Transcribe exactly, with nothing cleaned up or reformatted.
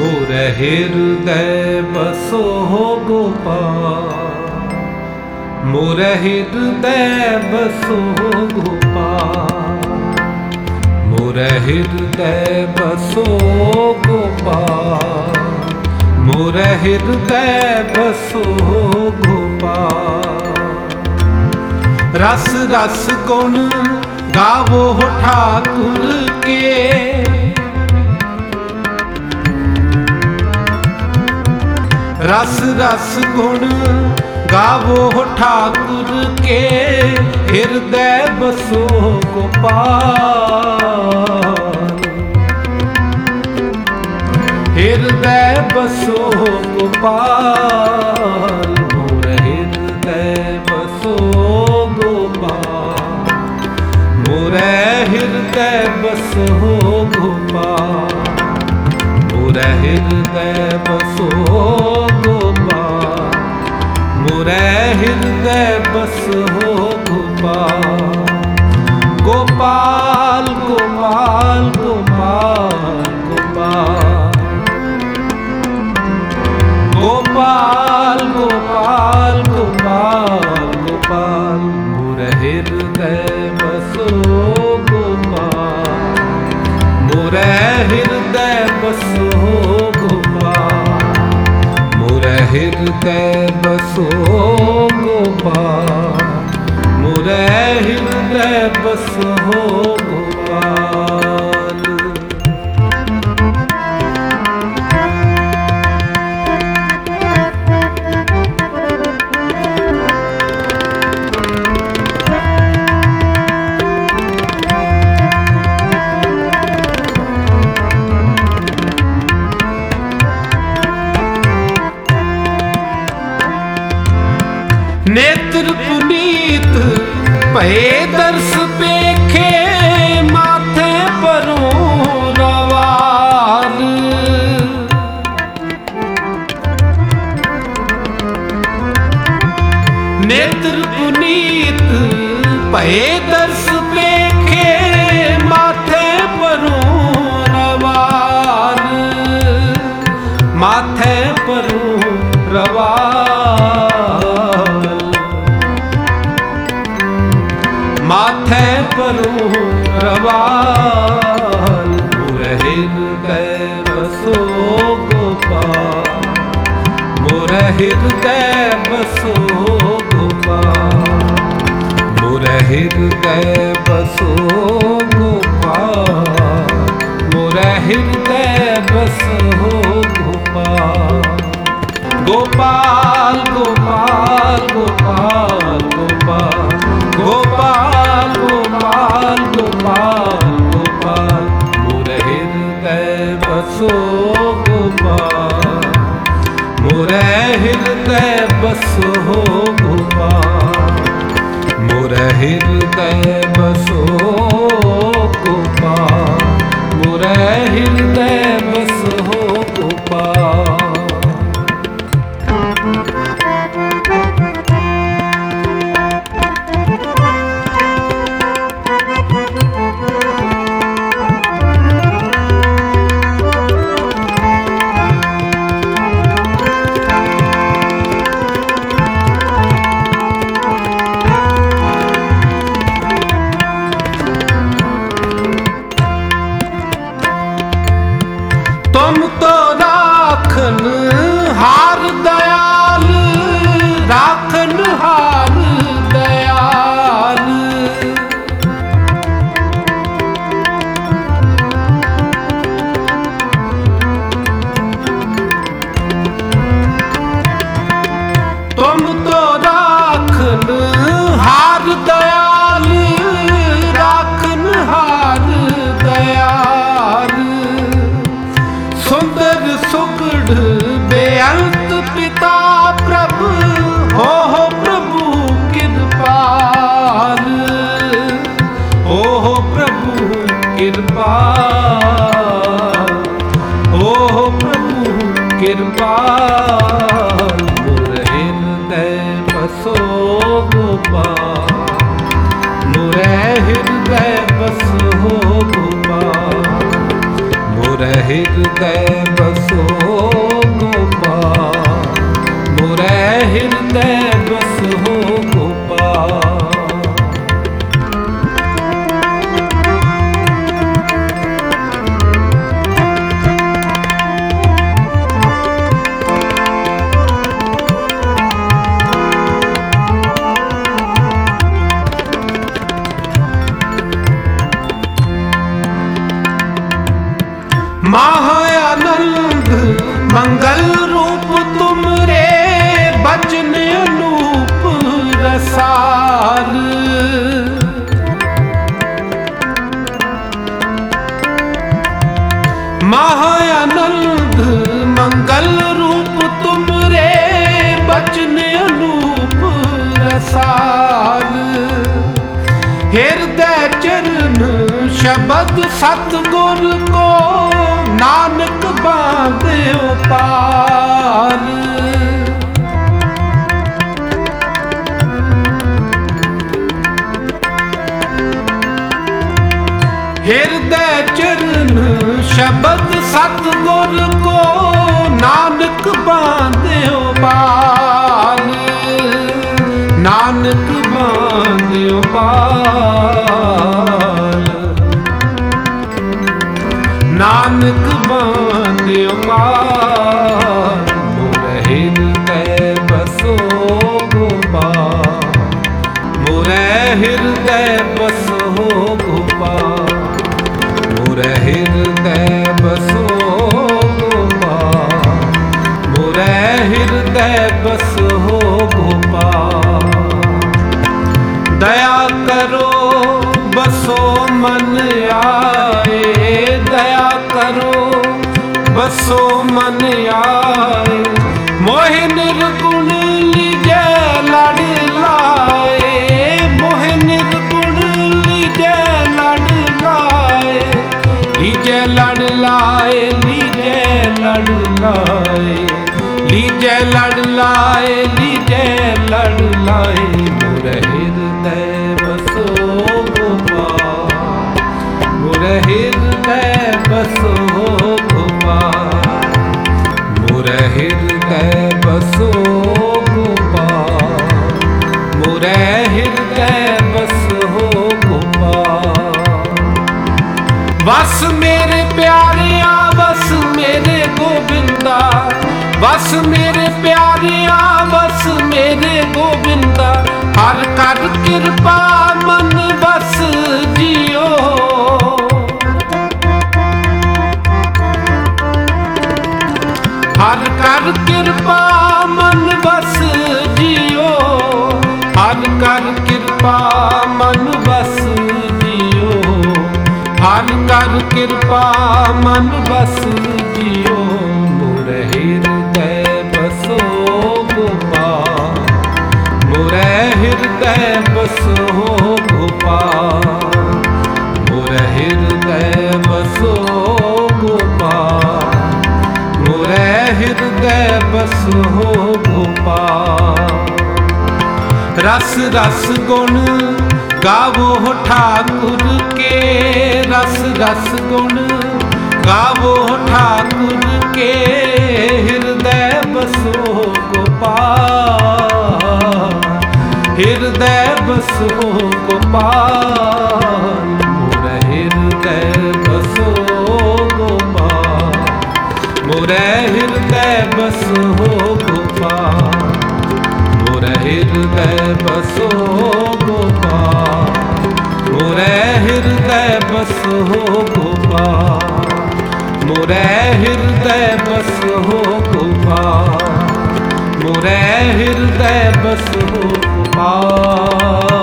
मोर हृदय बसो गोपाल, मोर हृदय बसो गोपाल, मोर हृदय बसो गोपाल, मोर हृदय बसो गोपाल। रस रस गुण गावो ठाकुर के, रस रस गुण गावो ठाकुर के, हृदय बसो गोपाल, हृदय बसो गोपाल, मोर हृदय बसो गोपाल, मोर हृदय बसो गोपाल, मोर हृदय बसो गोपाल, मोर हृदय बसो गोपाल। गोपाल गोपाल गोपाल गोपाल, गोपाल गोपाल गोपाल गोपाल, मोर हृदय बसो गोपाल, मोर हृदय बसो गोपाल, मोर हृदय बसो गोपाल, मोर हृदय बसो गोपाल। नेत्र पुनीत भये दर्श पेखे, माथे परों रवाल, नेत्र पुनीत भये दर्श पेखे, माथे परों रवाल, माथे परों रवाल, माथे परों रवाल, मोर हृदय बसो गोपाल, मोर हृदय बसो गोपाल, मोर हृदय बसो गोपाल, मोर हृदय बसो गोपाल। गोपाल गोपाल गोपाल गोपाल, गोपाल गोपाल गोपाल गोपाल, मोर हृदय बसो गोपाल, मोर हृदय बसो गोपाल, मोर हृदय बसो गोपाल, मोर हृदय बसो गोपाल। महाआनंद मंगल रूप तुमरे बचन अनूप रसाल। महाआनंद मंगल रूप तुमरे बचन अनूप रसाल। हृदय चरण शब्द सतगुर को नानक बांध्यो पाल। हृदय चरण शब्द सतगुर को नानक बांध्यो पाल। नानक बांध्यो पाल। नानक बांध्यो पाल। मोर हृदय बसो गोपाल। मोर हृदय बसो गोपाल। मोर हृदय बसो गोपाल। मोर हृदय बसो गोपाल। दया करो बसो मन आए। दया करो बसो मन आए। मोहि निर्गुण लीजै लड़ लाए। मोहि निर्गुण लीजै लड़ लाए। लीजै लड़ लाए। लीजै लड़ लाए। लीजै लड़ लाए। लीजै लड़ लाए। मोर हृदय बसो गोपाल। मोर हृदय बसो गोपाल। मोर हृदय बसो गोपाल। मोर हृदय बसो गोपाल। बस मेरे प्यारिया बस मेरे गोविंदा। बस मेरे प्यारिया बस मेरे गोविंदा। हर कर कृपा मन बस जियो। हर कर कृपा मन बस जियो। हर कर कृपा मन बस जियो। हर कर कृपा मन बस जियो। मोर हृदय बसो गोपाल। मोर हृदय बसो गोपाल। मोर हृदय बसो गोपाल। मोर हृदय बसो गोपाल। रस रस गुण गावो ठाकुर के। रस रस गुण गावो ठाकुर के। हृदय बसो गोपाल। हृदय बसो गोपाल। मोर हृदय बसो गोपाल। मोर हृदय बसो गोपाल। मोर हृदय बसो गोपाल। मोर हृदय बसो गोपाल। मोर हृदय बसो गोपाल। मोर हृदय बसो गोपाल।